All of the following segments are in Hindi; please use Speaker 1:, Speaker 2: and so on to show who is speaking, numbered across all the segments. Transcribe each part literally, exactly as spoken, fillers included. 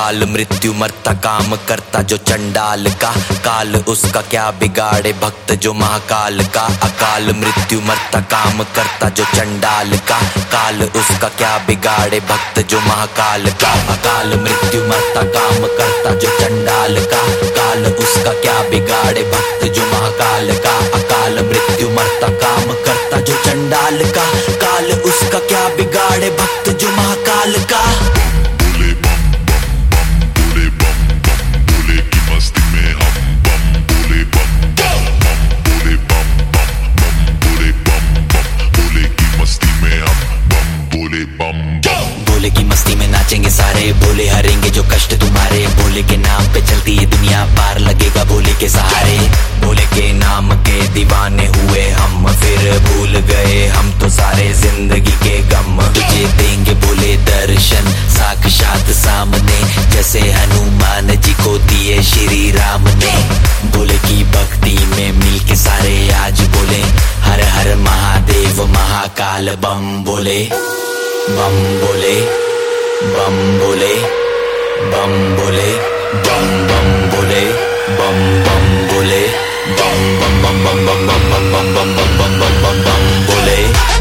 Speaker 1: अकाल मृत्यु मरता काम करता जो चंडाल का, काल उसका क्या बिगाड़े भक्त जो महाकाल का। अकाल मृत्यु मरता काम करता जो चंडाल का, काल उसका क्या बिगाड़े भक्त जो महाकाल का। अकाल मृत्यु मरता काम करता जो चंडाल का, काल उसका क्या बिगाड़े भक्त जो महाकाल का। अकाल मृत्यु मरता काम करता जो चंडाल का, काल उसका क्या बिगाड़े भक्त जो महाकाल का।
Speaker 2: बोले बम बम बम बोले बम बम बोले की मस्ती में हम बम बोले बम बम बम बोले बम बम बम बोले बम बम बोले की मस्ती में हम बम बोले बम बम।
Speaker 1: बोले की मस्ती में नाचेंगे सारे, बोले हरेंगे जो कष्ट तुम्हारे। बोले के नाम पे चलती है दुनिया, पार लगेगा बोले के सहारे। बोले के नाम के दीवाने हुए हम, फिर भूल गए हम तो सारे जिंदगी के गम। तुझे देंगे बोले दर्शन साक्षात सामने, जैसे हनुमान जी को दिए श्री राम ने। बोले की भक्ति में मिलके सारे आज बोले हर हर महादेव महाकाल बम बोले। बम बोले बम बोले बम बोले बम बम बोले बम बम बोले बम बम बम बम बम बम बम बम बम बम बम बम बम बोले।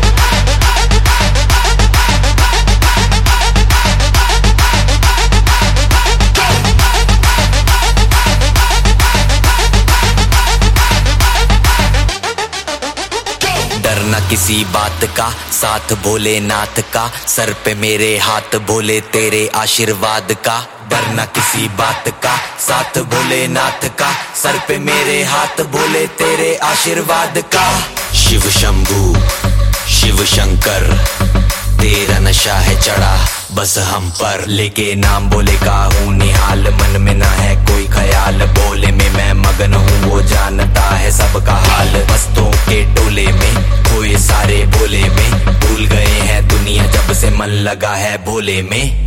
Speaker 1: डरना किसी बात का, साथ भोलेनाथ का, सर पे मेरे हाथ बोले तेरे आशीर्वाद का। डरना किसी बात का, साथ भोलेनाथ का, सर पे मेरे हाथ बोले तेरे आशीर्वाद का। शिव शंभू शिव शंकर तेरा नशा है चढ़ा बस हम पर, लेके नाम बोले का हूँ निहाल, मन में ना है कोई ख्याल। बोले में मैं मगन हूँ वो जानता है सबका हाल। मस्तों के टोले में खोए सारे बोले में, भूल गए हैं दुनिया जब से मन लगा है बोले में।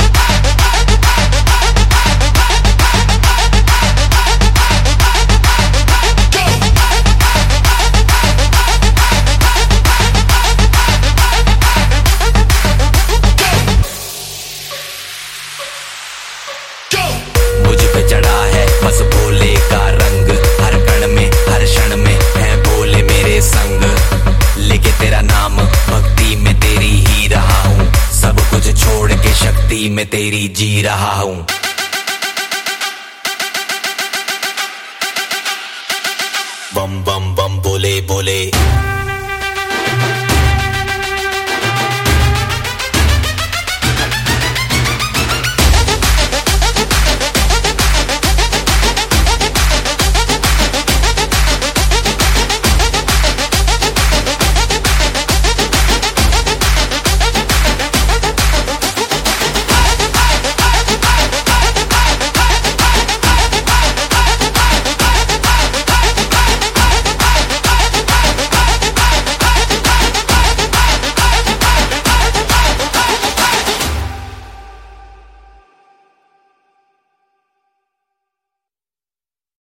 Speaker 1: मुझ पे चढ़ा है बस भोले का रंग, हर कण में हर क्षण में है भोले मेरे संग। लेके तेरा नाम भक्ति में तेरी ही रहा हूँ, सब कुछ छोड़ के शक्ति में तेरी जी रहा हूँ। बम बम बम बोले बोले